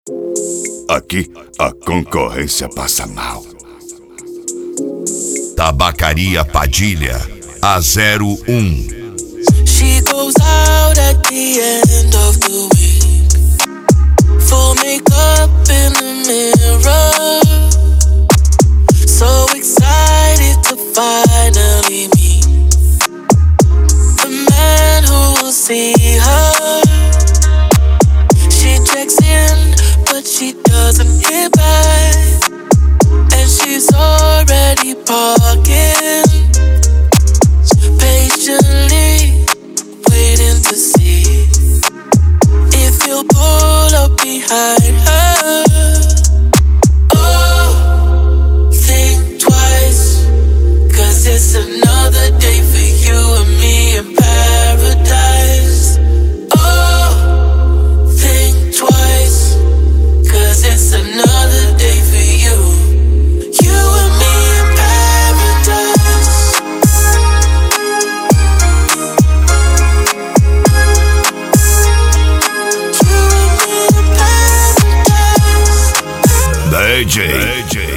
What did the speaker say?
Aqui a concorrência passa mal. Tabacaria Padilha, a 01. She goes out at the end of the week, full makeup in the mirror, so excited to finally meet the man who will see her. She checks in, but she doesn't hear back, and she's already parking, patiently waiting to see if you'll pull up behind her. Oh, think twice, 'cause it's another day for you and me in paradise. Oh, think twice, 'cause it's another day for you, you and me in paradise. DJ